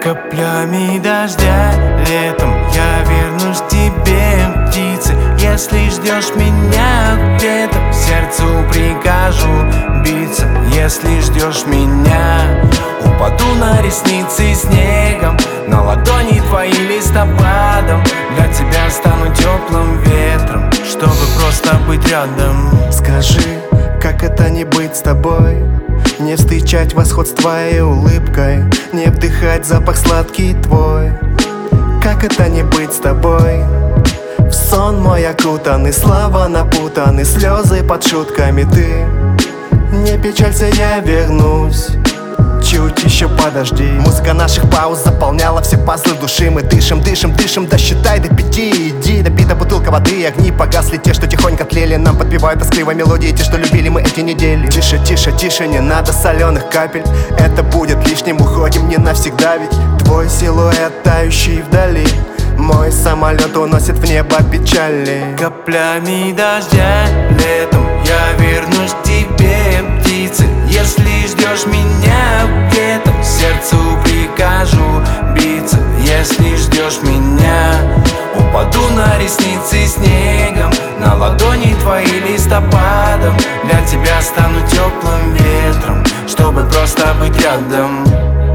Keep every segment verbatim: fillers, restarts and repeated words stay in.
Каплями дождя летом я вернусь к тебе, птицы. Если ждешь меня где-то, сердцу прикажу биться. Если ждешь меня, упаду на ресницы снегом, на ладони твои листопадом. Для тебя стану теплым ветром, чтобы просто быть рядом. Скажи, как это не быть с тобой? Не встречать восход с твоей улыбкой, не вдыхать запах сладкий твой. Как это не быть с тобой? В сон мой окутанный, слова напутаны, слезы под шутками. Ты не печалься, я вернусь, чуть еще подожди. Музыка наших пауз заполняла все пазлы души. Мы дышим, дышим, дышим, досчитай до пяти. Иди, допита бутылка воды, огни погасли. Те, что тихонько тлели, нам подпевают тоскливо мелодии. Те, что любили мы эти недели. Тише, тише, тише, не надо соленых капель. Это будет лишним, уходим не навсегда. Ведь твой силуэт, тающий вдали, мой самолет уносит в небо печали. Каплями дождя летом я вернусь к тебе, птицы. Если ждешь меня где-то, сердцу прикажу биться. Если ждешь меня, упаду на ресницы снегом, на ладони твои листопадом. Для тебя стану теплым ветром, чтобы просто быть рядом.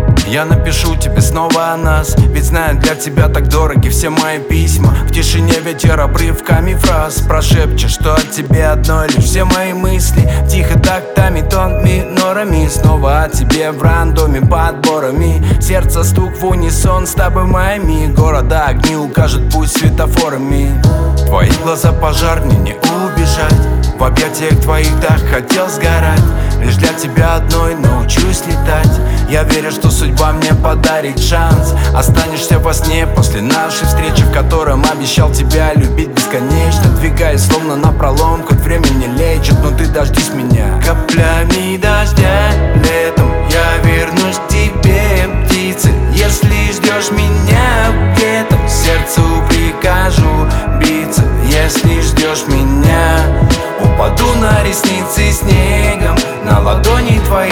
Я напишу тебе снова о нас, ведь знаю, для тебя так дороги все мои письма. В тишине ветер обрывками фраз прошепчет, что от тебя одной лишь все мои мысли. Тихо тактами, тон минорами, снова о тебе в рандоме подборами. Сердце стук в унисон с тобой моими. Города огни укажет путь светофорами. Твои глаза пожар, мне не убежать. В объятиях твоих так хотел сгорать. Лишь для тебя одной научусь летать. Я верю, что судьба мне подарит шанс. Останешься во сне после нашей встречи, в котором обещал тебя любить бесконечно. Двигаясь словно напролом, хоть время не лечит, но ты дождись меня. Каплями дождя летом я вернусь к тебе, птицы. Если ждешь меня где-то, сердцу прикажу биться. Если ждешь меня, упаду на ресницы снегом, на ладони твои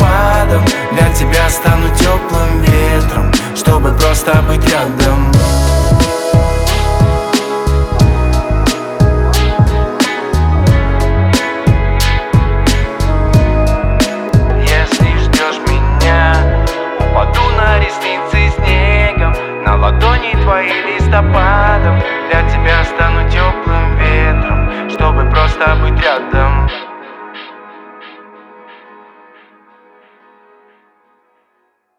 листопадом. Для тебя стану теплым ветром, чтобы просто быть рядом.